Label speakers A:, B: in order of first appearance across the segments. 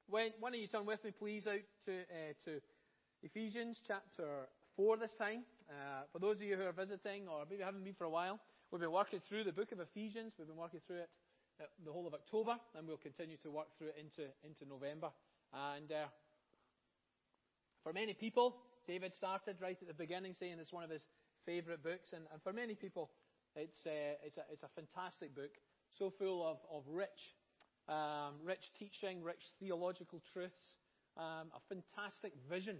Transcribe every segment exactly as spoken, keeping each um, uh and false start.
A: when, why don't you turn with me, please, out to, uh, to Ephesians chapter four this time. Uh, for those of you who are visiting or maybe haven't been for a while, we've been working through the book of Ephesians. We've been working through it uh, the whole of October, and we'll continue to work through it into, into November. And uh, for many people, David started right at the beginning saying it's one of his favourite books. And, and for many people, it's, uh, it's, a, it's a fantastic book, so full of, of rich, um, rich teaching, rich theological truths, um, a fantastic vision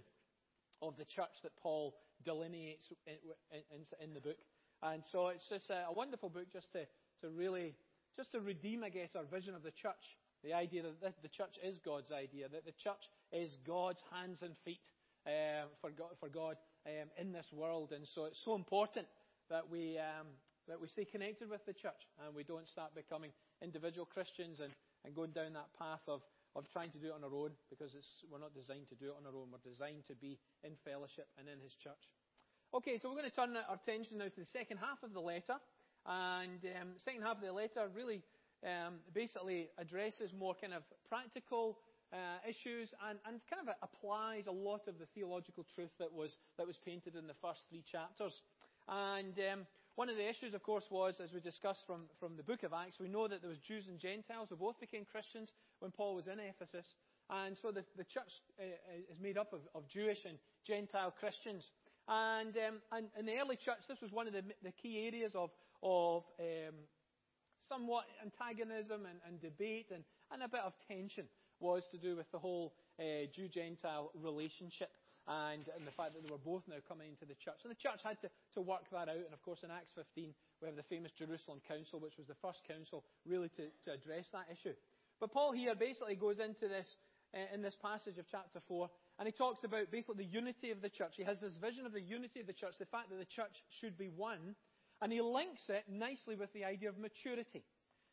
A: of the church that Paul delineates in, in, in the book. And so it's just a, a wonderful book just to, to really, just to redeem, I guess, our vision of the church. The idea that the church is God's idea, that the church is God's hands and feet uh, for God, for God um, in this world. And so it's so important that we um, that we stay connected with the church and we don't start becoming individual Christians and, and going down that path of, of trying to do it on our own, because it's, we're not designed to do it on our own. We're designed to be in fellowship and in His church. Okay, so we're going to turn our attention now to the second half of the letter. And um, the second half of the letter really um, basically addresses more kind of practical uh, issues and, and kind of applies a lot of the theological truth that was that was painted in the first three chapters. And um, one of the issues, of course, was, as we discussed from, from the book of Acts, we know that there was Jews and Gentiles who both became Christians when Paul was in Ephesus. And so the, the church uh, is made up of, of Jewish and Gentile Christians. And, um, and in the early church, this was one of the, the key areas of, of um, somewhat antagonism and, and debate and, and a bit of tension, was to do with the whole uh, Jew-Gentile relationship and, and the fact that they were both now coming into the church. And the church had to, to work that out. And of course, in Acts fifteen, we have the famous Jerusalem Council, which was the first council really to, to address that issue. But Paul here basically goes into this uh, in this passage of chapter four, and he talks about basically the unity of the church. He has this vision of the unity of the church, the fact that the church should be one, and he links it nicely with the idea of maturity.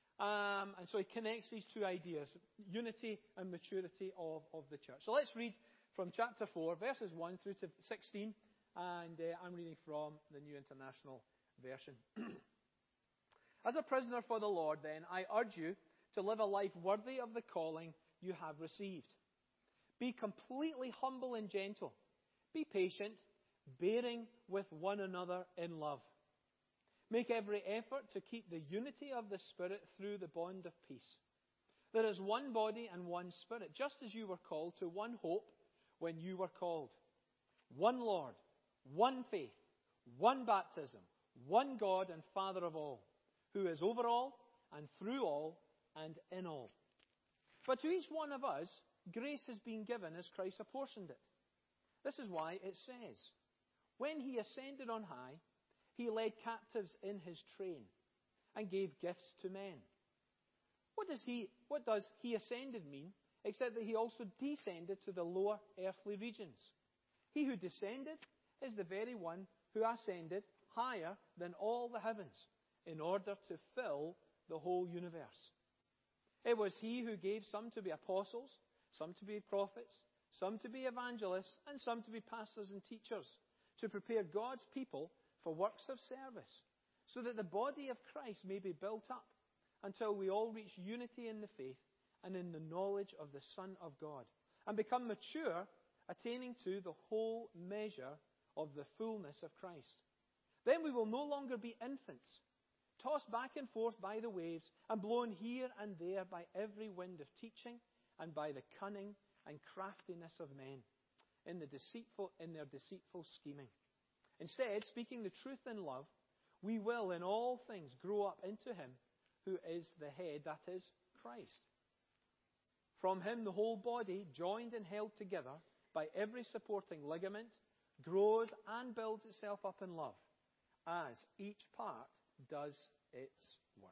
A: Um, and so he connects these two ideas, unity and maturity of, of the church. So let's read from chapter four, verses one through to sixteen, and uh, I'm reading from the New International Version. As a prisoner for the Lord, then, I urge you to live a life worthy of the calling you have received. Be completely humble and gentle. Be patient, bearing with one another in love. Make every effort to keep the unity of the Spirit through the bond of peace. There is one body and one Spirit, just as you were called to one hope when you were called. One Lord, one faith, one baptism, one God and Father of all, who is over all and through all and in all. But to each one of us, grace has been given as Christ apportioned it. This is why it says, when He ascended on high, He led captives in His train and gave gifts to men. What does He, what does He ascended mean, except that He also descended to the lower earthly regions? He who descended is the very one who ascended higher than all the heavens, in order to fill the whole universe. It was He who gave some to be apostles, some to be prophets, some to be evangelists, and some to be pastors and teachers, to prepare God's people for works of service, so that the body of Christ may be built up until we all reach unity in the faith and in the knowledge of the Son of God, and become mature, attaining to the whole measure of the fullness of Christ. Then we will no longer be infants, tossed back and forth by the waves and blown here and there by every wind of teaching and by the cunning and craftiness of men in the deceitful in their deceitful scheming. Instead, speaking the truth in love, we will in all things grow up into Him who is the head, that is, Christ. From Him the whole body, joined and held together by every supporting ligament, grows and builds itself up in love, as each part does its work.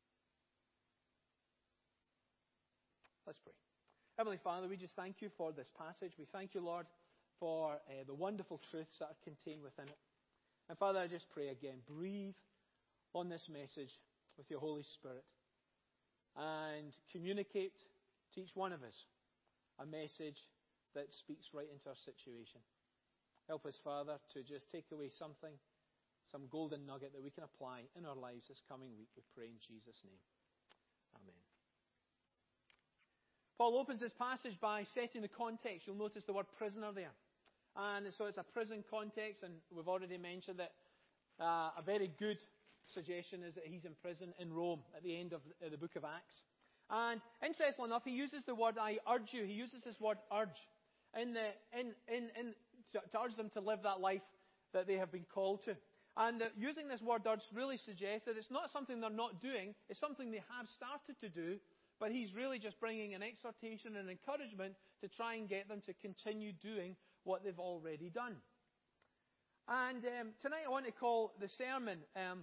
A: Let's pray. Heavenly Father, we just thank You for this passage. We thank You, Lord, for uh, the wonderful truths that are contained within it. And Father, I just pray again, breathe on this message with Your Holy Spirit and communicate to each one of us a message that speaks right into our situation. Help us, Father, to just take away something, some golden nugget that we can apply in our lives this coming week. We pray in Jesus' name. Amen. Paul opens this passage by setting the context. You'll notice the word prisoner there. And so it's a prison context, and we've already mentioned that uh, a very good suggestion is that he's in prison in Rome at the end of the book of Acts. And interestingly enough, he uses the word "I urge you." He uses this word "urge" in the, in, in, in, to urge them to live that life that they have been called to. And uh, using this word "urge" really suggests that it's not something they're not doing, it's something they have started to do, but he's really just bringing an exhortation and encouragement to try and get them to continue doing what they've already done. And um, tonight I want to call the sermon um,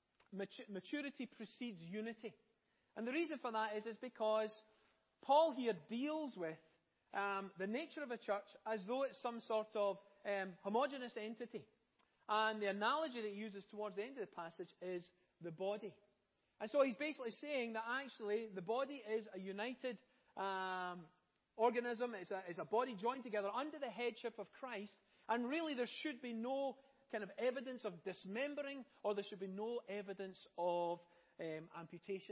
A: Maturity Precedes Unity. And the reason for that is, is because Paul here deals with um, the nature of a church as though it's some sort of um, homogeneous entity. And the analogy that he uses towards the end of the passage is the body. And so he's basically saying that actually the body is a united um, organism. It's a, it's a body joined together under the headship of Christ. And really there should be no kind of evidence of dismembering, or there should be no evidence of um, amputation.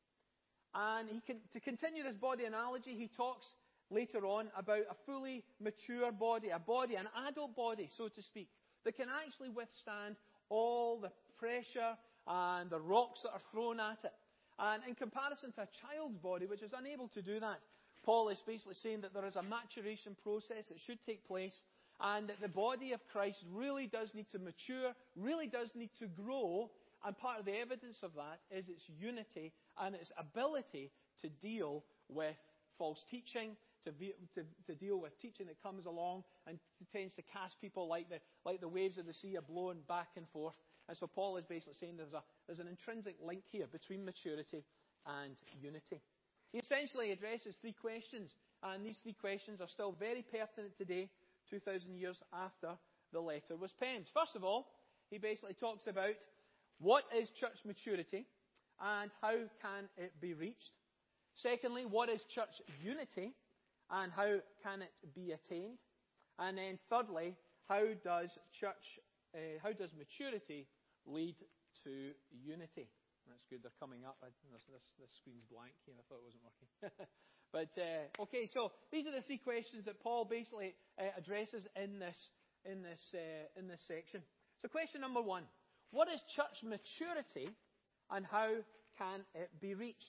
A: And he can, to continue this body analogy, he talks later on about a fully mature body, a body, an adult body, so to speak, that can actually withstand all the pressure and the rocks that are thrown at it. And in comparison to a child's body, which is unable to do that, Paul is basically saying that there is a maturation process that should take place, and that the body of Christ really does need to mature, really does need to grow, and part of the evidence of that is its unity and its ability to deal with false teaching, to, be, to, to deal with teaching that comes along and tends to cast people like the, like the waves of the sea are blown back and forth. And so Paul is basically saying there's, a, there's an intrinsic link here between maturity and unity. He essentially addresses three questions, and these three questions are still very pertinent today, two thousand years after the letter was penned. First of all, he basically talks about what is church maturity and how can it be reached. Secondly, what is church unity and how can it be attained? And then thirdly, how does church, uh, how does maturity lead to unity? That's good, they're coming up. I, this, this, this screen's blank here, I thought it wasn't working. But, uh, okay, so these are the three questions that Paul basically uh, addresses in this, in, this, uh, in this section. So question number one, what is church maturity and how can it be reached?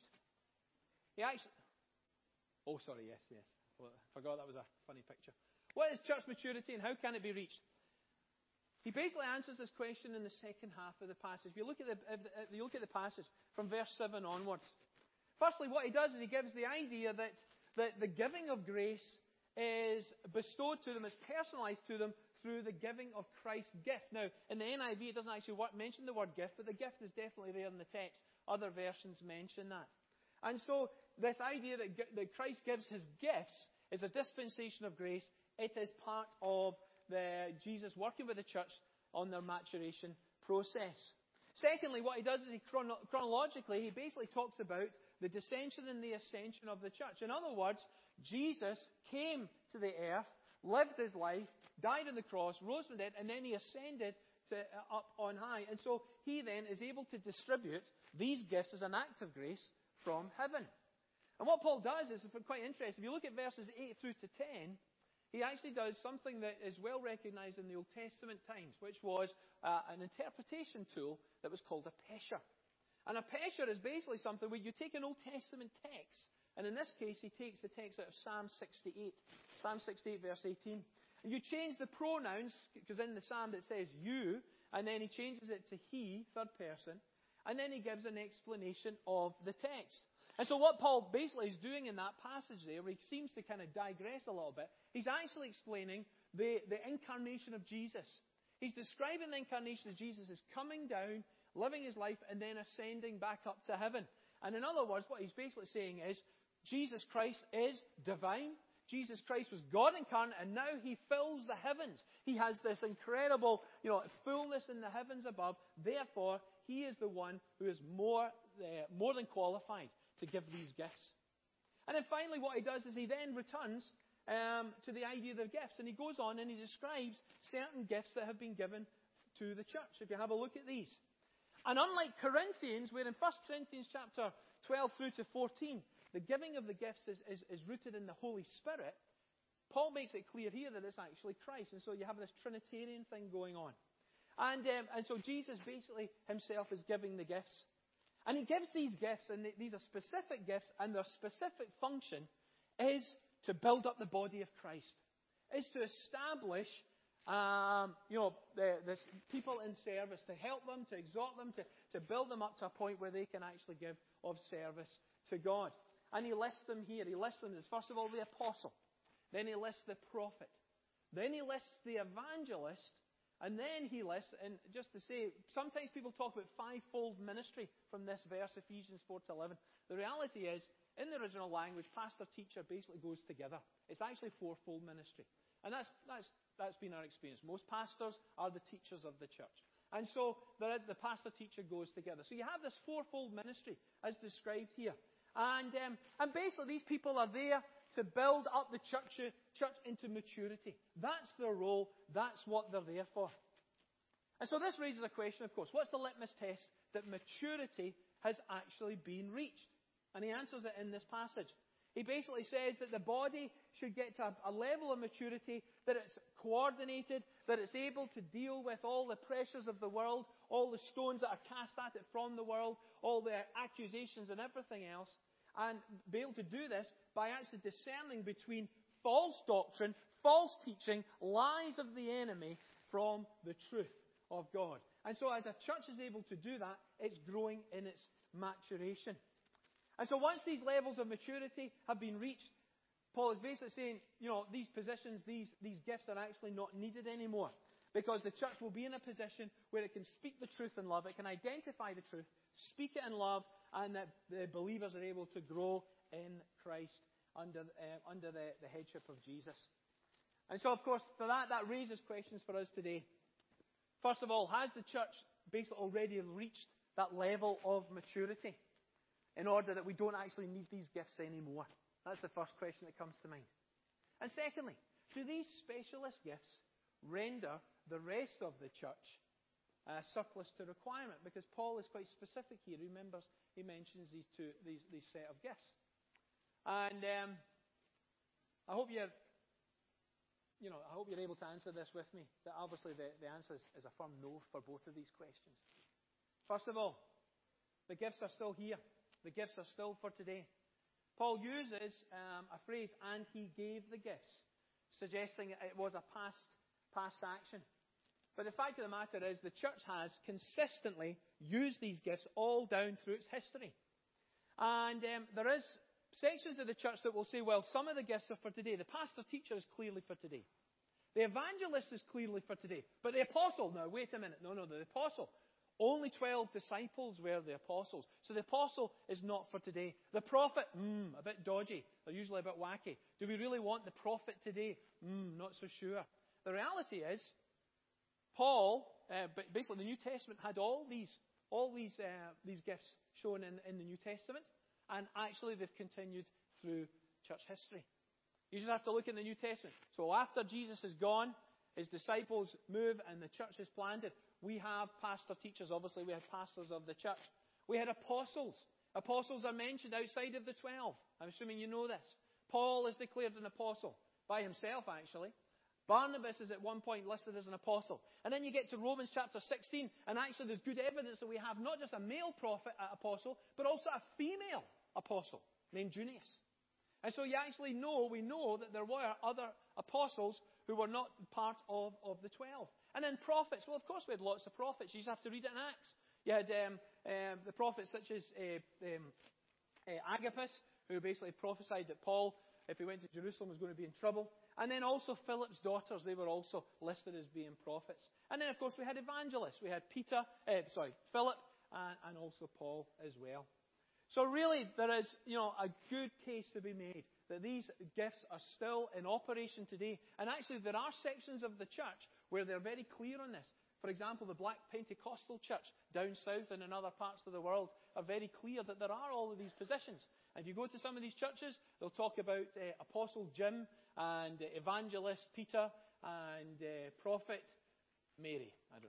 A: He actually, oh, sorry, yes, yes. Well, I forgot that was a funny picture. What is church maturity and how can it be reached? He basically answers this question in the second half of the passage. If you look at the, if you look at the passage from verse seven onwards. Firstly, what he does is he gives the idea that, that the giving of grace is bestowed to them, is personalized to them through the giving of Christ's gift. Now, in the N I V, it doesn't actually mention the word gift, but the gift is definitely there in the text. Other versions mention that. And so, this idea that, that Christ gives his gifts is a dispensation of grace. It is part of the Jesus working with the church on their maturation process. Secondly, what he does is he chrono- chronologically, he basically talks about the descension and the ascension of the church. In other words, Jesus came to the earth, lived his life, died on the cross, rose from the dead, and then he ascended to, uh, up on high. And so he then is able to distribute these gifts as an act of grace from heaven. And what Paul does is quite interesting. If you look at verses eight through to ten, he actually does something that is well recognized in the Old Testament times, which was uh, an interpretation tool that was called a pesher. And a pesher is basically something where you take an Old Testament text, and in this case he takes the text out of Psalm sixty-eight. Psalm sixty-eight verse eighteen. And you change the pronouns, because in the psalm it says you, and then he changes it to he, third person, and then he gives an explanation of the text. And so what Paul basically is doing in that passage there, where he seems to kind of digress a little bit, he's actually explaining the, the incarnation of Jesus. He's describing the incarnation as Jesus is coming down, living his life, and then ascending back up to heaven. And in other words, what he's basically saying is, Jesus Christ is divine. Jesus Christ was God incarnate, and now he fills the heavens. He has this incredible, you know, fullness in the heavens above. Therefore, he is the one who is more, uh, more than qualified to give these gifts. And then finally, what he does is he then returns um, to the idea of the gifts, and he goes on and he describes certain gifts that have been given to the church. If you have a look at these. And unlike Corinthians, where in First Corinthians chapter twelve through to fourteen, the giving of the gifts is, is, is rooted in the Holy Spirit, Paul makes it clear here that it's actually Christ. And so you have this Trinitarian thing going on. And, um, and so Jesus basically himself is giving the gifts. And he gives these gifts, and these are specific gifts, and their specific function is to build up the body of Christ. Is to establish um, you know, the, the people in service, to help them, to exhort them, to, to build them up to a point where they can actually give of service to God. And he lists them here. He lists them as, first of all, the apostle. Then he lists the prophet. Then he lists the evangelist. And then he lists, and just to say, sometimes people talk about fivefold ministry from this verse, Ephesians four to eleven. The reality is, in the original language, pastor-teacher basically goes together. It's actually fourfold ministry. And that's, that's, that's been our experience. Most pastors are the teachers of the church. And so the, the pastor-teacher goes together. So you have this fourfold ministry as described here. And, um, and basically these people are there to build up the church, church into maturity. That's their role. That's what they're there for. And so this raises a question, of course. What's the litmus test that maturity has actually been reached? And he answers it in this passage. He basically says that the body should get to a, a level of maturity that it's coordinated, that it's able to deal with all the pressures of the world, all the stones that are cast at it from the world, all the accusations and everything else, and be able to do this by actually discerning between false doctrine, false teaching, lies of the enemy from the truth of God. And so as a church is able to do that, it's growing in its maturation. And so once these levels of maturity have been reached, Paul is basically saying, you know, these positions, these, these gifts are actually not needed anymore. Because the church will be in a position where it can speak the truth in love, it can identify the truth, speak it in love, and that the believers are able to grow in Christ under, uh, under the, the headship of Jesus. And so, of course, for that, that raises questions for us today. First of all, has the church basically already reached that level of maturity in order that we don't actually need these gifts anymore? That's the first question that comes to mind. And secondly, do these specialist gifts render the rest of the church uh, surplus to requirement? Because Paul is quite specific here. He remembers, he mentions these two, these, these set of gifts. And um, I hope you're, you know, I hope you're able to answer this with me. That obviously the, the answer is, is a firm no for both of these questions. First of all, the gifts are still here. The gifts are still for today. Paul uses um, a phrase, and he gave the gifts, suggesting it was a past, past action. But the fact of the matter is, the church has consistently used these gifts all down through its history. And um, there is sections of the church that will say, well, some of the gifts are for today. The pastor-teacher is clearly for today. The evangelist is clearly for today. But the apostle, now, wait a minute. No, no, the apostle. Only twelve disciples were the apostles. So the apostle is not for today. The prophet, hmm, a bit dodgy. They're usually a bit wacky. Do we really want the prophet today? Hmm, not so sure. The reality is, Paul, uh, basically the New Testament had all these all these uh, these gifts shown in, in the New Testament. And actually they've continued through church history. You just have to look in the New Testament. So after Jesus is gone, his disciples move and the church is planted. We have pastor teachers, obviously we have pastors of the church. We had apostles. Apostles are mentioned outside of the twelve. I'm assuming you know this. Paul is declared an apostle by himself, actually. Barnabas is at one point listed as an apostle. And then you get to Romans chapter sixteen, and actually there's good evidence that we have not just a male prophet uh, apostle, but also a female apostle named Junius. And so you actually know, we know that there were other apostles who were not part of, of the twelve. And then prophets. Well, of course we had lots of prophets. You just have to read it in Acts. You had um, um, the prophets such as uh, um, uh, Agabus, who basically prophesied that Paul, if he went to Jerusalem, was going to be in trouble. And then also Philip's daughters, they were also listed as being prophets. And then, of course, we had evangelists. We had Peter, uh, sorry, Philip, and, and also Paul as well. So really, there is, you know, a good case to be made that these gifts are still in operation today. And actually, there are sections of the church where they're very clear on this. For example, the Black Pentecostal Church down south and in other parts of the world are very clear that there are all of these positions. And if you go to some of these churches, they'll talk about uh, Apostle Jim and uh, Evangelist Peter and uh, Prophet Mary. I don't know.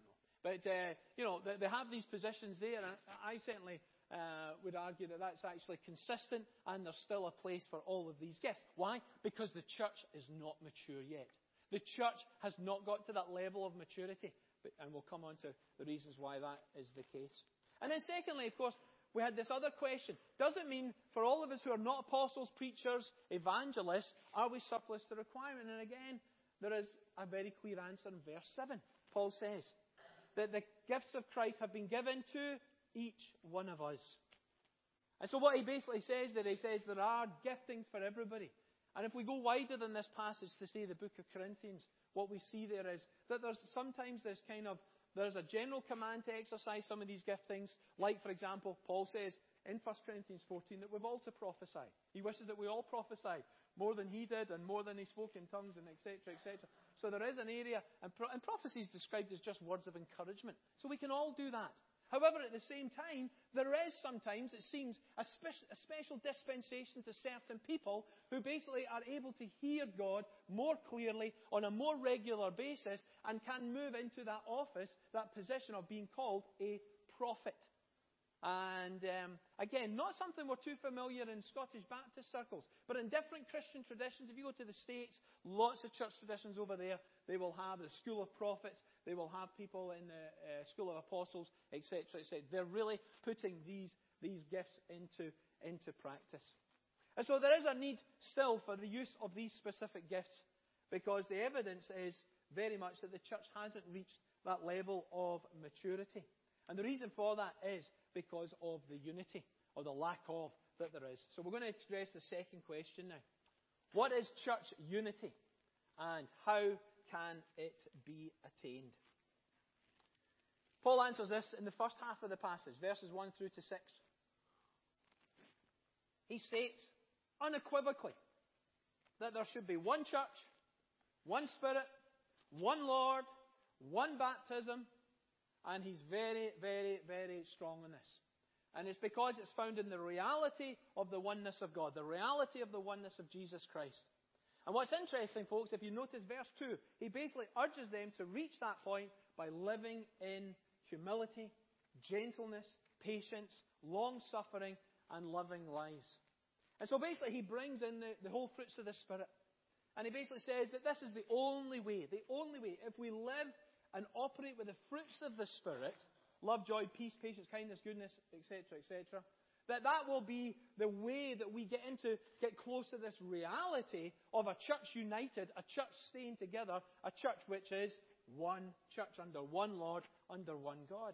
A: But, uh, you know, they, they have these positions there, and I certainly uh, would argue that that's actually consistent, and there's still a place for all of these gifts. Why? Because the church is not mature yet. The church has not got to that level of maturity, but, and we'll come on to the reasons why that is the case. And then secondly, of course, we had this other question. Does it mean for all of us who are not apostles, preachers, evangelists, are we surplus to requirement? And again, there is a very clear answer in verse seven. Paul says that the gifts of Christ have been given to each one of us. And so what he basically says there, he says there are giftings for everybody. And if we go wider than this passage to say the book of Corinthians, what we see there is that there's sometimes this kind of, there's a general command to exercise some of these giftings. Like, for example, Paul says in First Corinthians fourteen that we've all to prophesy. He wishes that we all prophesy more than he did and more than he spoke in tongues and et cetera, et cetera. So there is an area, and, pro- and prophecy is described as just words of encouragement. So we can all do that. However, at the same time, there is sometimes, it seems, a, spe- a special dispensation to certain people who basically are able to hear God more clearly on a more regular basis and can move into that office, that position of being called a prophet. And um, again, not something we're too familiar in Scottish Baptist circles, but in different Christian traditions. If you go to the States, lots of church traditions over there, they will have the School of Prophets, they will have people in the uh, School of Apostles, et cetera, et cetera. They're really putting these, these gifts into, into practice. And so there is a need still for the use of these specific gifts, because the evidence is very much that the church hasn't reached that level of maturity. And the reason for that is because of the unity, or the lack of, that there is. So we're going to address the second question now. What is church unity, and how can it be attained? Paul answers this in the first half of the passage, verses one through to six. He states unequivocally that there should be one church, one Spirit, one Lord, one baptism. And he's very, very, very strong on this. And it's because it's found in the reality of the oneness of God, the reality of the oneness of Jesus Christ. And what's interesting, folks, if you notice verse two, he basically urges them to reach that point by living in humility, gentleness, patience, long-suffering, and loving lives. And so basically he brings in the, the whole fruits of the Spirit. And he basically says that this is the only way, the only way, if we live and operate with the fruits of the Spirit, love, joy, peace, patience, kindness, goodness, et cetera, et cetera, that that will be the way that we get into, get close to this reality of a church united, a church staying together, a church which is one church under one Lord, under one God.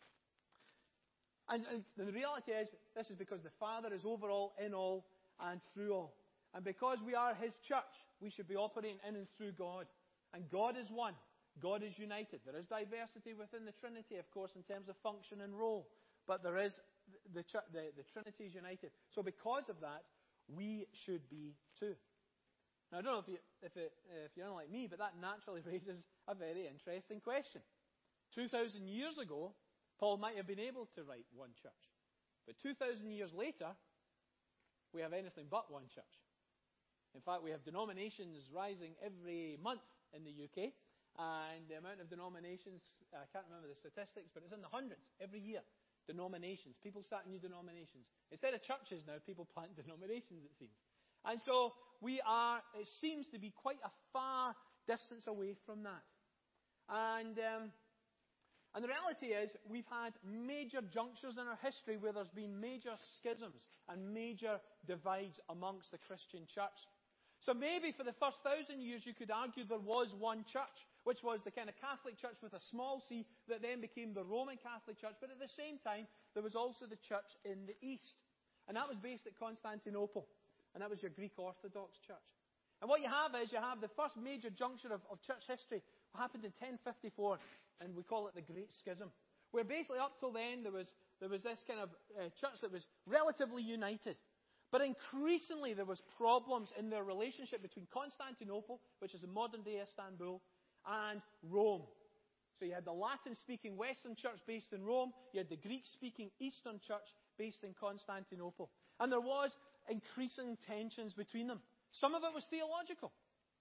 A: And, and the reality is, this is because the Father is over all, in all, and through all. And because we are His church, we should be operating in and through God. And God is one. God is united. There is diversity within the Trinity, of course, in terms of function and role. But there is, the, the, the Trinity is united. So because of that, we should be too. Now, I don't know if, you, if, it, if you're unlike me, but that naturally raises a very interesting question. two thousand years ago, Paul might have been able to write one church. But two thousand years later, we have anything but one church. In fact, we have denominations rising every month in the U K. And the amount of denominations, I can't remember the statistics, but it's in the hundreds every year. Denominations. People start new denominations. Instead of churches now, people plant denominations, it seems. And so we are, it seems to be quite a far distance away from that. And, um, and the reality is, we've had major junctures in our history where there's been major schisms and major divides amongst the Christian church. So maybe for the first thousand years you could argue there was one church, which was the kind of Catholic church with a small c that then became the Roman Catholic Church. But at the same time, there was also the church in the East. And that was based at Constantinople. And that was your Greek Orthodox church. And what you have is, you have the first major juncture of, of church history happened in ten fifty-four. And we call it the Great Schism. Where basically up till then, there was, there was this kind of uh, church that was relatively united. But increasingly there was problems in their relationship between Constantinople, which is the modern-day Istanbul, and Rome. So you had the Latin-speaking Western church based in Rome. You had the Greek-speaking Eastern church based in Constantinople. And there was increasing tensions between them. Some of it was theological.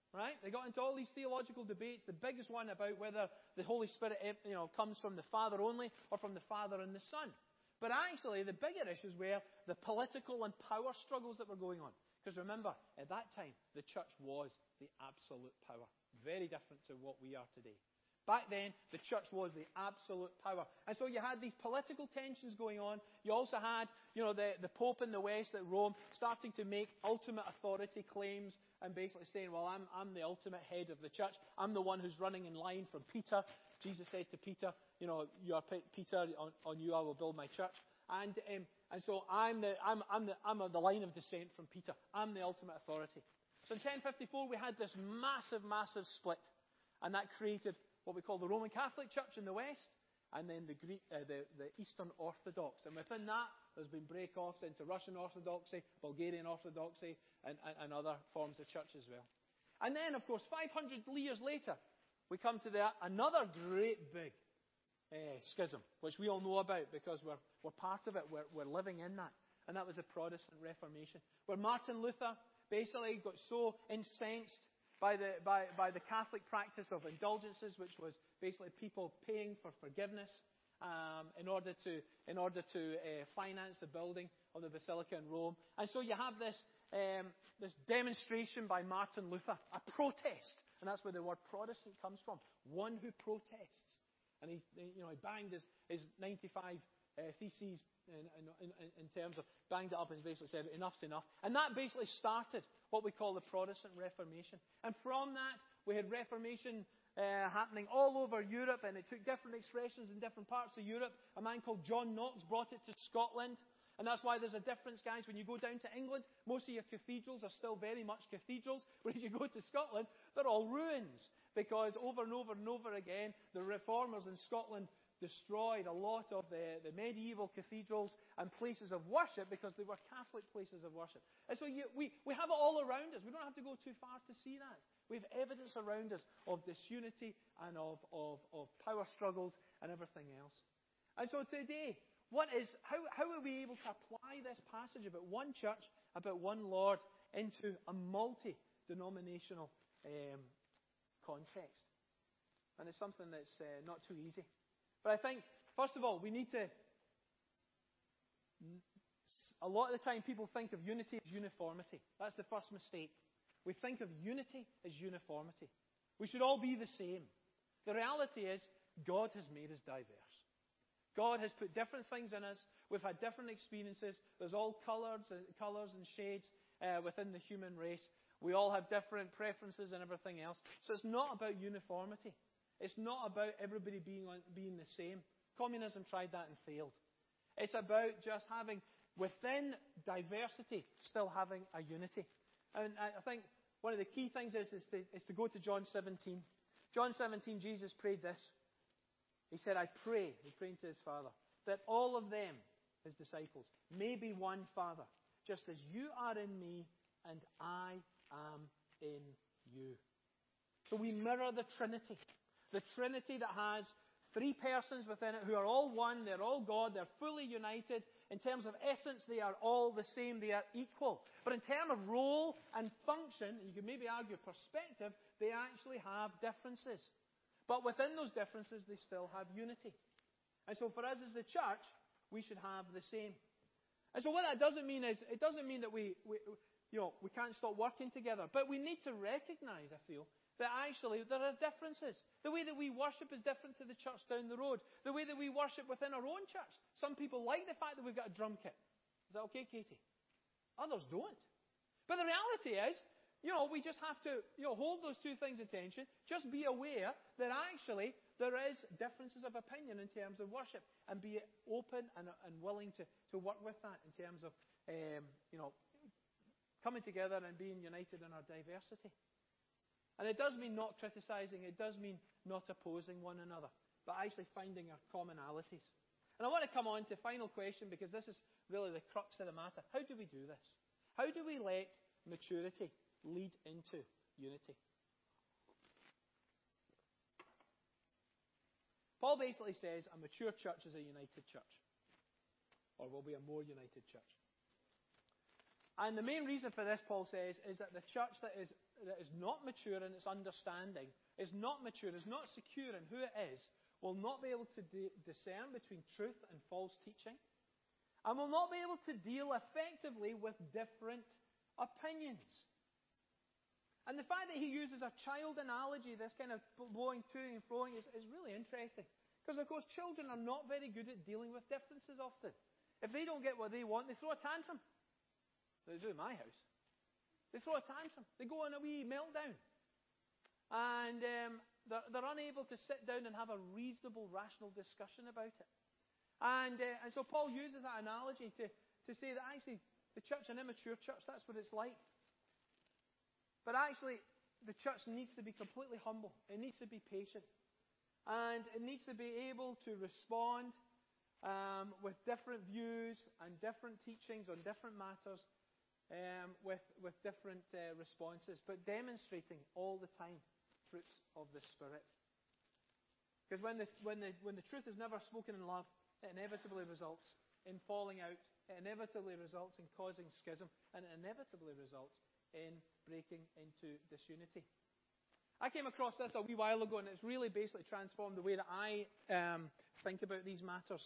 A: Right? They got into all these theological debates, the biggest one about whether the Holy Spirit, you know, comes from the Father only or from the Father and the Son. But actually, the bigger issues were the political and power struggles that were going on. Because remember, at that time, the church was the absolute power. Very different to what we are today. Back then, the church was the absolute power. And so you had these political tensions going on. You also had, you know, the, the Pope in the West at Rome starting to make ultimate authority claims and basically saying, well, I'm, I'm the ultimate head of the church. I'm the one who's running in line from Peter. Jesus said to Peter, you know, you are Peter, on, on you I will build my church. And um, and so I'm the I'm I'm the I'm on the line of descent from Peter. I'm the ultimate authority. So in ten fifty-four we had this massive, massive split, and that created what we call the Roman Catholic Church in the West, and then the Greek, uh, the the Eastern Orthodox. And within that, there's been break-offs into Russian Orthodoxy, Bulgarian Orthodoxy, and, and, and other forms of church as well. And then, of course, five hundred years later, we come to the, another great big uh, schism, which we all know about because we're we're part of it. We're we're living in that, and that was the Protestant Reformation, where Martin Luther basically got so incensed by the by by the Catholic practice of indulgences, which was basically people paying for forgiveness um, in order to in order to uh, finance the building of the Basilica in Rome. And so you have this um, this demonstration by Martin Luther, a protest, and that's where the word Protestant comes from, one who protests. And he, you know, he banged his, his ninety-five uh, theses in, in, in terms of banged it up and basically said enough's enough. And that basically started what we call the Protestant Reformation. And from that, we had Reformation uh, happening all over Europe, and it took different expressions in different parts of Europe. A man called John Knox brought it to Scotland. And that's why there's a difference, guys. When you go down to England, most of your cathedrals are still very much cathedrals. Whereas you go to Scotland, they're all ruins. Because over and over and over again, the reformers in Scotland destroyed a lot of the, the medieval cathedrals and places of worship because they were Catholic places of worship. And so you, we, we have it all around us. We don't have to go too far to see that. We have evidence around us of disunity and of, of, of power struggles and everything else. And so today, what is how, how are we able to apply this passage about one church, about one Lord, into a multi-denominational um, context? And it's something that's uh, not too easy. But I think, first of all, we need to... A lot of the time people think of unity as uniformity. That's the first mistake. We think of unity as uniformity. We should all be the same. The reality is, God has made us diverse. God has put different things in us. We've had different experiences. There's all colors and, colors and shades uh, within the human race. We all have different preferences and everything else. So it's not about uniformity. It's not about everybody being, on, being the same. Communism tried that and failed. It's about just having, within diversity, still having a unity. And I think one of the key things is, is, to, is to go to John seventeen. John seventeen, Jesus prayed this. He said, I pray, he's praying to his Father, that all of them, his disciples, may be one, Father, just as you are in me and I am in you. So we mirror the Trinity. The Trinity that has three persons within it who are all one, they're all God, they're fully united. In terms of essence, they are all the same, they are equal. But in terms of role and function, and you could maybe argue perspective, they actually have differences. But within those differences, they still have unity. And so for us as the church, we should have the same. And so what that doesn't mean is, it doesn't mean that we, we you know, we can't stop working together. But we need to recognize, I feel, that actually there are differences. The way that we worship is different to the church down the road. The way that we worship within our own church. Some people like the fact that we've got a drum kit. Is that okay, Katie? Others don't. But the reality is, you know, we just have to, you know, hold those two things in tension. Just be aware that actually there is differences of opinion in terms of worship, and be open and, and willing to, to work with that in terms of, um, you know, coming together and being united in our diversity. And it does mean not criticizing. It does mean not opposing one another, but actually finding our commonalities. And I want to come on to the final question, because this is really the crux of the matter. How do we do this? How do we let maturity lead into unity? Paul basically says a mature church is a united church, or will be a more united church. And the main reason for this, Paul says, is that the church that is, that is not mature in its understanding, is not mature, is not secure in who it is, will not be able to de- discern between truth and false teaching, and will not be able to deal effectively with different opinions. And the fact that he uses a child analogy, this kind of blowing to and froing, is, is really interesting. Because, of course, children are not very good at dealing with differences often. If they don't get what they want, they throw a tantrum. They do in my house. They throw a tantrum. They go on a wee meltdown. And um, they're, they're unable to sit down and have a reasonable, rational discussion about it. And, uh, and so Paul uses that analogy to, to say that actually the church, an immature church, that's what it's like. But actually, the church needs to be completely humble. It needs to be patient. And it needs to be able to respond um, with different views and different teachings on different matters um, with, with different uh, responses, but demonstrating all the time fruits of the Spirit. Because when the, when, the, when the truth is never spoken in love, it inevitably results in falling out. It inevitably results in causing schism. And it inevitably results in breaking into disunity. I came across this a wee while ago, and it's really basically transformed the way that I um, think about these matters.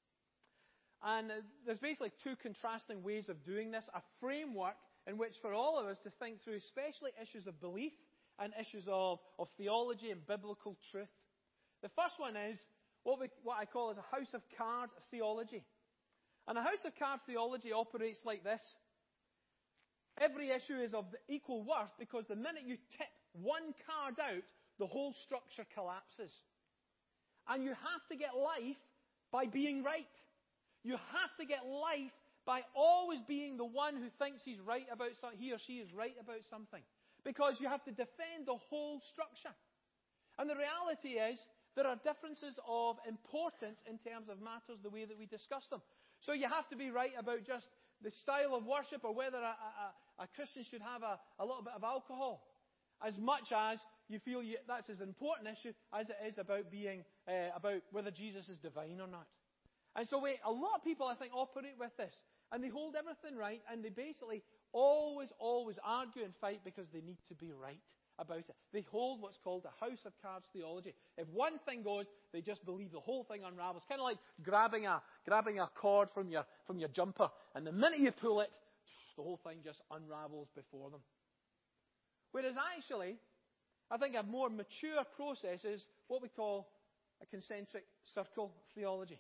A: And uh, there's basically two contrasting ways of doing this. A framework in which for all of us to think through, especially issues of belief and issues of, of theology and biblical truth. The first one is what, we, what I call as a house of card theology. And a house of card theology operates like this. Every issue is of equal worth because the minute you tip one card out, the whole structure collapses. And you have to get life by being right. You have to get life by always being the one who thinks he's right about something, he or she is right about something. Because you have to defend the whole structure. And the reality is, there are differences of importance in terms of matters the way that we discuss them. So you have to be right about just the style of worship or whether a, a, a Christian should have a, a little bit of alcohol. As much as you feel you, that's as important issue as it is about being uh, about whether Jesus is divine or not. And so we, a lot of people, I think, operate with this. And they hold everything right. And they basically always, always argue and fight because they need to be right about it. They hold what's called a house of cards theology. If one thing goes, they just believe the whole thing unravels. Kind of like grabbing a grabbing a cord from your from your jumper. And the minute you pull it, the whole thing just unravels before them. Whereas actually, I think a more mature process is what we call a concentric circle theology.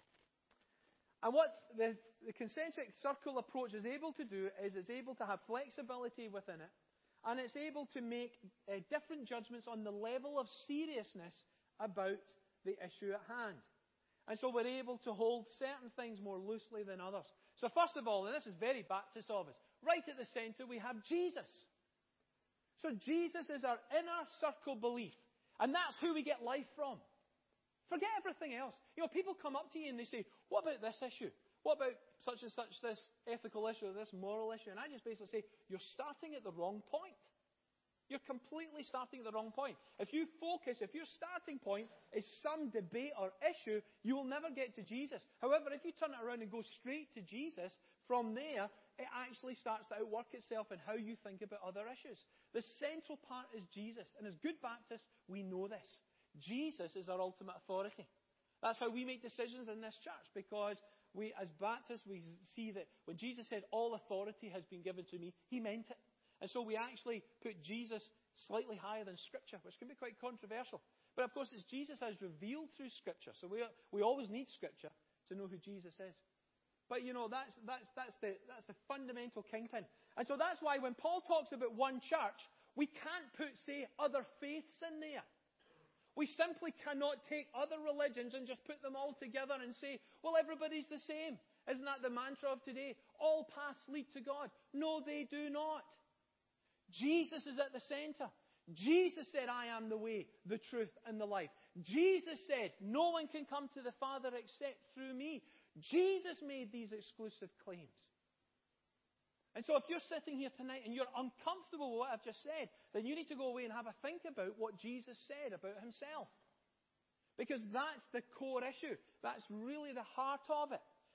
A: And what the, the concentric circle approach is able to do is it's able to have flexibility within it, and it's able to make uh, different judgments on the level of seriousness about the issue at hand. And so we're able to hold certain things more loosely than others. So first of all, and this is very Baptist of us, right at the center we have Jesus. So Jesus is our inner circle belief, and that's who we get life from. Forget everything else. You know, people come up to you and they say, what about this issue? What about such and such, this ethical issue, or this moral issue? And I just basically say, you're starting at the wrong point. You're completely starting at the wrong point. If you focus, if your starting point is some debate or issue, you will never get to Jesus. However, if you turn it around and go straight to Jesus, from there, it actually starts to outwork itself in how you think about other issues. The central part is Jesus. And as good Baptists, we know this. Jesus is our ultimate authority. That's how we make decisions in this church, because we, as Baptists, we see that when Jesus said, all authority has been given to me, he meant it. And so we actually put Jesus slightly higher than Scripture, which can be quite controversial. But of course, it's Jesus as revealed through Scripture. So we, we always need Scripture to know who Jesus is. But you know, that's, that's, that's, the, that's the fundamental kingpin. And so that's why when Paul talks about one church, we can't put, say, other faiths in there. We simply cannot take other religions and just put them all together and say, well, everybody's the same. Isn't that the mantra of today? All paths lead to God. No, they do not. Jesus is at the center. Jesus said, I am the way, the truth, and the life. Jesus said, no one can come to the Father except through me. Jesus made these exclusive claims. And so if you're sitting here tonight and you're uncomfortable with what I've just said, then you need to go away and have a think about what Jesus said about himself. Because that's the core issue. That's really the heart of it.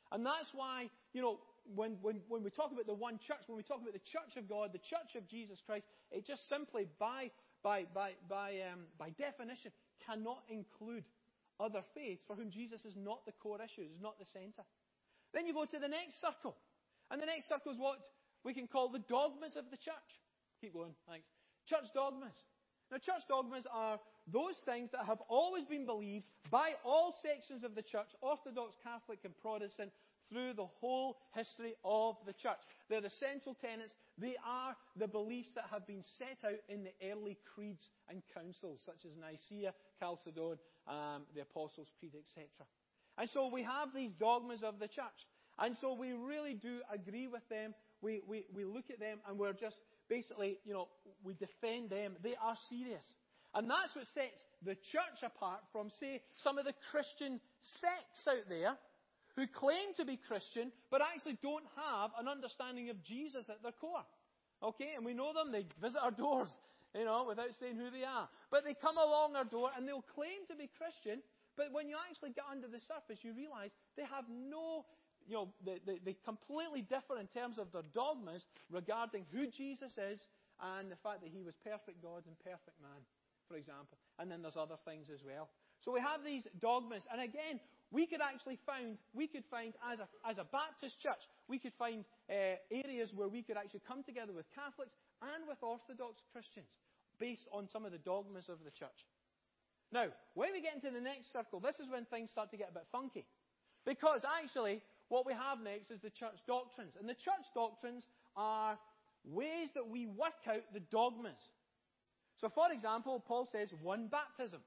A: And that's why, you know, when, when, when we talk about the one church, when we talk about the church of God, the church of Jesus Christ, it just simply, by, by, by, by, um, by definition, cannot include other faiths for whom Jesus is not the core issue, is not the center. Then you go to the next circle. And the next circle is what we can call the dogmas of the church. Keep going, thanks. Church dogmas. Now, church dogmas are those things that have always been believed by all sections of the church, Orthodox, Catholic, and Protestant, through the whole history of the church. They're the central tenets. They are the beliefs that have been set out in the early creeds and councils, such as Nicaea, Chalcedon, um, the Apostles' Creed, et cetera. And so we have these dogmas of the church. And so we really do agree with them. We, we, we look at them and we're just basically, you know, we defend them. They are serious. And that's what sets the church apart from, say, some of the Christian sects out there who claim to be Christian but actually don't have an understanding of Jesus at their core. Okay? And we know them. They visit our doors, you know, without saying who they are. But they come along our door and they'll claim to be Christian, but when you actually get under the surface, you realize they have no, you know, they, they, they completely differ in terms of their dogmas regarding who Jesus is and the fact that he was perfect God and perfect man, for example. And then there's other things as well. So we have these dogmas, and again, we could actually find, we could find as a, as a Baptist church, we could find uh, areas where we could actually come together with Catholics and with Orthodox Christians based on some of the dogmas of the church. Now, when we get into the next circle, this is when things start to get a bit funky. Because actually, what we have next is the church doctrines. And the church doctrines are ways that we work out the dogmas. So, for example, Paul says one baptism.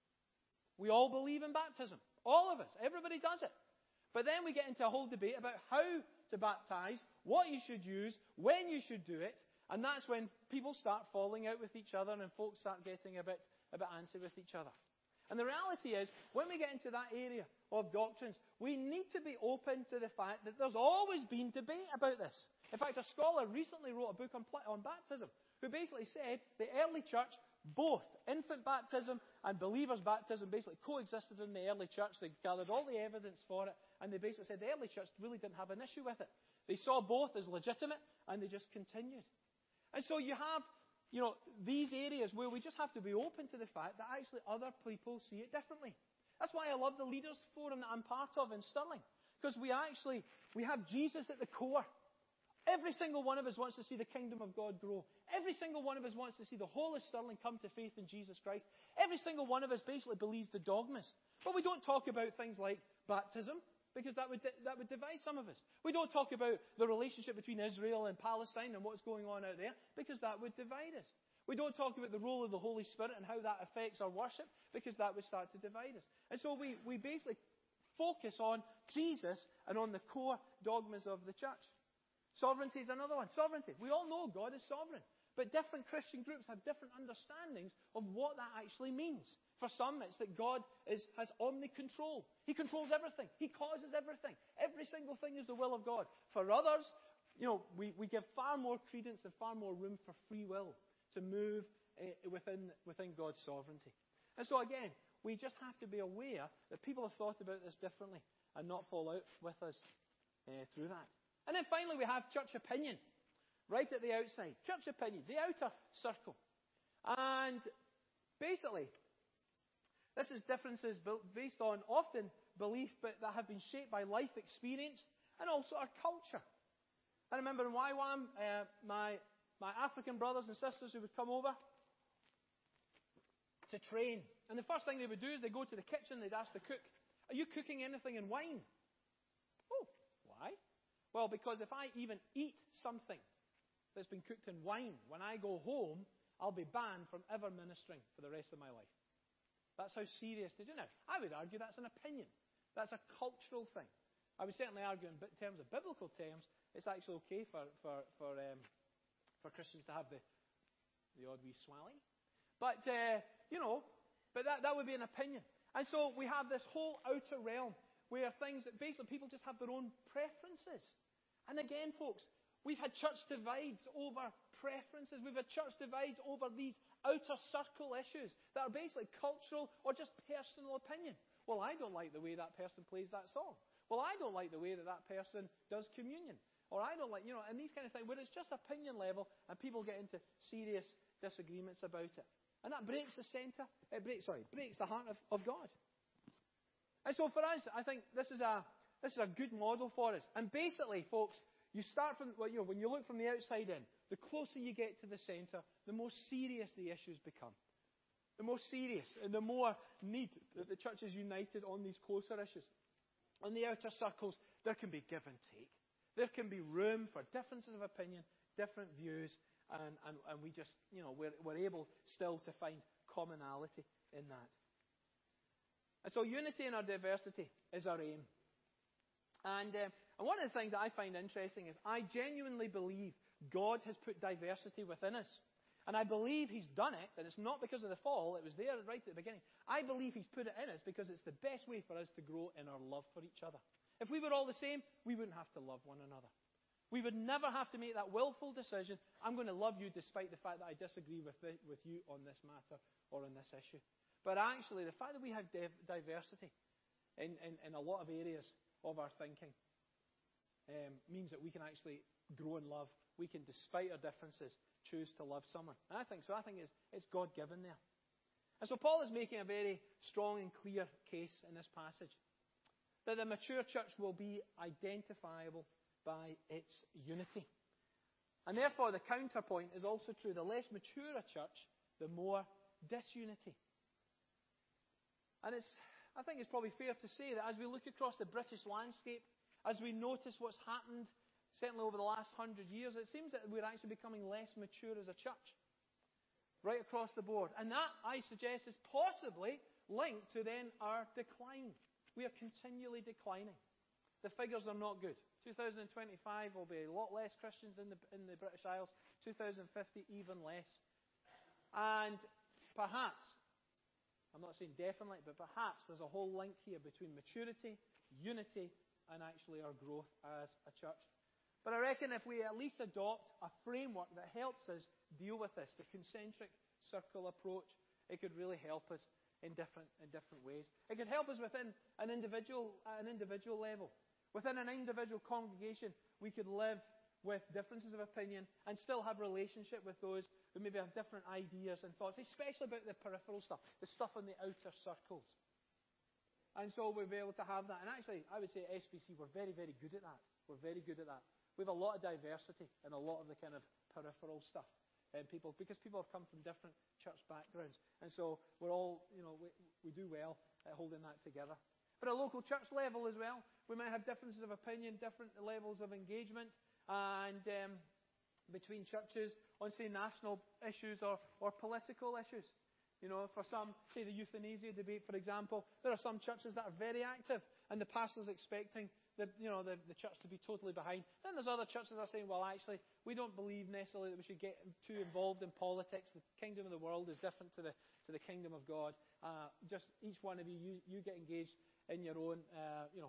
A: We all believe in baptism. All of us. Everybody does it. But then we get into a whole debate about how to baptize, what you should use, when you should do it. And that's when people start falling out with each other and folks start getting a bit, a bit antsy with each other. And the reality is, when we get into that area of doctrines, we need to be open to the fact that there's always been debate about this. In fact, a scholar recently wrote a book on, on baptism, who basically said the early church, both infant baptism and believers' baptism, basically coexisted in the early church. They gathered all the evidence for it, and they basically said the early church really didn't have an issue with it. They saw both as legitimate, and they just continued. And so you have, you know, these areas where we just have to be open to the fact that actually other people see it differently. That's why I love the Leaders Forum that I'm part of in Stirling. Because we actually, we have Jesus at the core. Every single one of us wants to see the kingdom of God grow. Every single one of us wants to see the whole of Stirling come to faith in Jesus Christ. Every single one of us basically believes the dogmas. But we don't talk about things like baptism, because that would, that would divide some of us. We don't talk about the relationship between Israel and Palestine and what's going on out there, because that would divide us. We don't talk about the role of the Holy Spirit and how that affects our worship, because that would start to divide us. And so we, we basically focus on Jesus and on the core dogmas of the church. Sovereignty is another one. Sovereignty. We all know God is sovereign. But different Christian groups have different understandings of what that actually means. For some, it's that God is, has omni-control. He controls everything. He causes everything. Every single thing is the will of God. For others, you know, we, we give far more credence and far more room for free will to move uh, within, within God's sovereignty. And so again, we just have to be aware that people have thought about this differently and not fall out with us uh, through that. And then finally we have church opinion, right at the outside. Church opinion, the outer circle. And basically, this is differences based on often belief, but that have been shaped by life experience and also our culture. I remember in Y WAM, uh, my, my African brothers and sisters who would come over to train. And the first thing they would do is they'd go to the kitchen, they'd ask the cook, "Are you cooking anything in wine?" "Oh, why?" "Well, because if I even eat something that's been cooked in wine, when I go home, I'll be banned from ever ministering for the rest of my life." That's how serious they do. Now, I would argue that's an opinion. That's a cultural thing. I would certainly argue in terms of biblical terms, it's actually okay for for for, um, for Christians to have the the odd wee swally. But uh, you know, but that that would be an opinion. And so we have this whole outer realm where things that basically people just have their own preferences. And again, folks, we've had church divides over preferences. We've had church divides over these outer circle issues that are basically cultural or just personal opinion. Well, I don't like the way that person plays that song. Well, I don't like the way that that person does communion. Or I don't like, you know, and these kind of things, where it's just opinion level and people get into serious disagreements about it. And that breaks the center, it breaks, sorry, breaks the heart of, of God. And so for us, I think this is a this is a good model for us. And basically, folks, you start from, well, you know, when you look from the outside in, the closer you get to the center, the more serious the issues become. The more serious and the more need that the church is united on these closer issues. On the outer circles, there can be give and take. There can be room for differences of opinion, different views, and, and, and we just, you know, we're, we're able still to find commonality in that. And so unity in our diversity is our aim. And, um, and one of the things that I find interesting is I genuinely believe God has put diversity within us. And I believe He's done it, and it's not because of the fall, it was there right at the beginning. I believe He's put it in us because it's the best way for us to grow in our love for each other. If we were all the same, we wouldn't have to love one another. We would never have to make that willful decision, I'm going to love you despite the fact that I disagree with, the, with you on this matter or on this issue. But actually, the fact that we have diversity in, in, in a lot of areas of our thinking um, means that we can actually grow in love. We can, despite our differences, choose to love someone. And I think so. I think it's, it's God-given there. And so Paul is making a very strong and clear case in this passage that the mature church will be identifiable by its unity. And therefore, the counterpoint is also true. The less mature a church, the more disunity. And it's, I think it's probably fair to say that as we look across the British landscape, as we notice what's happened, certainly over the last hundred years, it seems that we're actually becoming less mature as a church. Right across the board. And that, I suggest, is possibly linked to then our decline. We are continually declining. The figures are not good. two thousand twenty-five will be a lot less Christians in the, in the British Isles. two thousand fifty, even less. And perhaps, I'm not saying definitely, but perhaps there's a whole link here between maturity, unity, and actually our growth as a church. But I reckon if we at least adopt a framework that helps us deal with this, the concentric circle approach, it could really help us in different in different ways. It could help us within an individual at an individual level. Within an individual congregation, we could live with differences of opinion and still have relationship with those who maybe have different ideas and thoughts, especially about the peripheral stuff, the stuff on the outer circles. And so we'll be able to have that. And actually, I would say at S B C, we're very, very good at that. We're very good at that. We have a lot of diversity in a lot of the kind of peripheral stuff. And people, because people have come from different church backgrounds. And so we're all, you know, we, we do well at holding that together. But at a local church level as well, we might have differences of opinion, different levels of engagement, and um, between churches on, say, national issues or, or political issues. You know, for some, say the euthanasia debate, for example, there are some churches that are very active, and the pastor's expecting the, you know, the, the church to be totally behind. Then there's other churches that are saying, well, actually, we don't believe necessarily that we should get too involved in politics. The kingdom of the world is different to the to the kingdom of God. Uh, just each one of you, you, you get engaged in your own, uh, you know,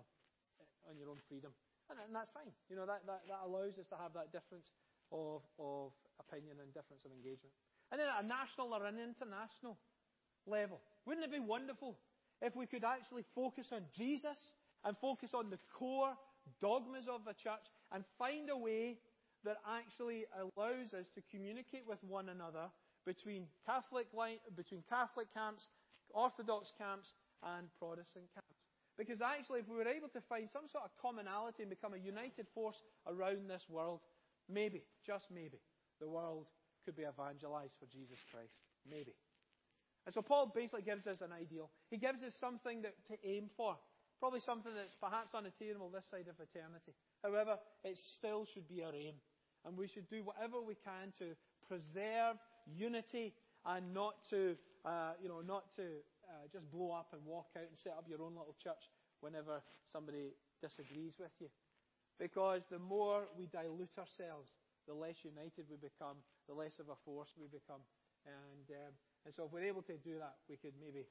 A: on your own freedom, and, and that's fine. You know, that, that that allows us to have that difference of of opinion and difference of engagement. And then at a national or an international level, wouldn't it be wonderful if we could actually focus on Jesus and focus on the core dogmas of the church and find a way that actually allows us to communicate with one another between Catholic line, between Catholic camps, Orthodox camps, and Protestant camps. Because actually, if we were able to find some sort of commonality and become a united force around this world, maybe, just maybe, the world could be evangelized for Jesus Christ. Maybe. And so Paul basically gives us an ideal. He gives us something that, to aim for. Probably something that's perhaps unattainable this side of eternity. However, it still should be our aim. And we should do whatever we can to preserve unity and not to, uh, you know, not to uh, just blow up and walk out and set up your own little church whenever somebody disagrees with you. Because the more we dilute ourselves, the less united we become, the less of a force we become. And, um, and so if we're able to do that, we could maybe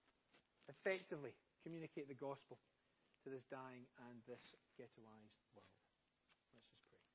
A: effectively communicate the gospel to this dying and this ghettoized world. Let's just pray.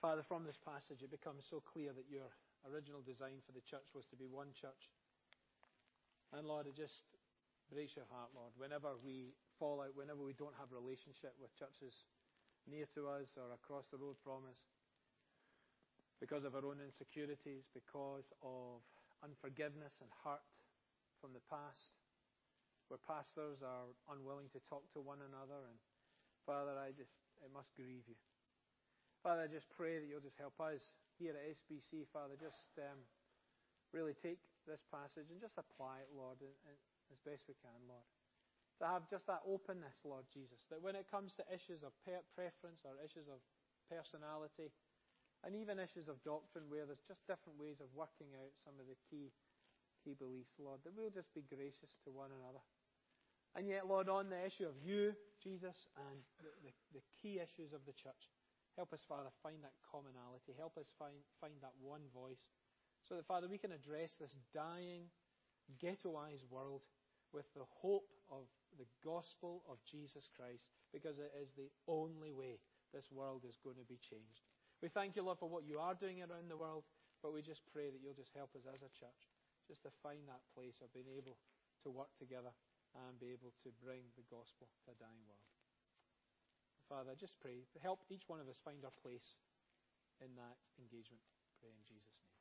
A: Father, from this passage, it becomes so clear that your original design for the church was to be one church. And Lord, it just breaks your heart, Lord, whenever we fall out, whenever we don't have a relationship with churches near to us or across the road from us, because of our own insecurities, because of unforgiveness and hurt from the past, where pastors are unwilling to talk to one another. And Father, I just, it must grieve you. Father, I just pray that you'll just help us here at S B C, Father, just um, really take this passage and just apply it, Lord, as best we can, Lord. To have just that openness, Lord Jesus, that when it comes to issues of preference or issues of personality, and even issues of doctrine where there's just different ways of working out some of the key key beliefs, Lord, that we'll just be gracious to one another. And yet, Lord, on the issue of you, Jesus, and the, the, the key issues of the church, help us, Father, find that commonality. Help us find, find that one voice so that, Father, we can address this dying, ghettoized world with the hope of the gospel of Jesus Christ, because it is the only way this world is going to be changed. We thank you, Lord, for what you are doing around the world, but we just pray that you'll just help us as a church just to find that place of being able to work together and be able to bring the gospel to a dying world. Father, I just pray, help each one of us find our place in that engagement. Pray in Jesus' name.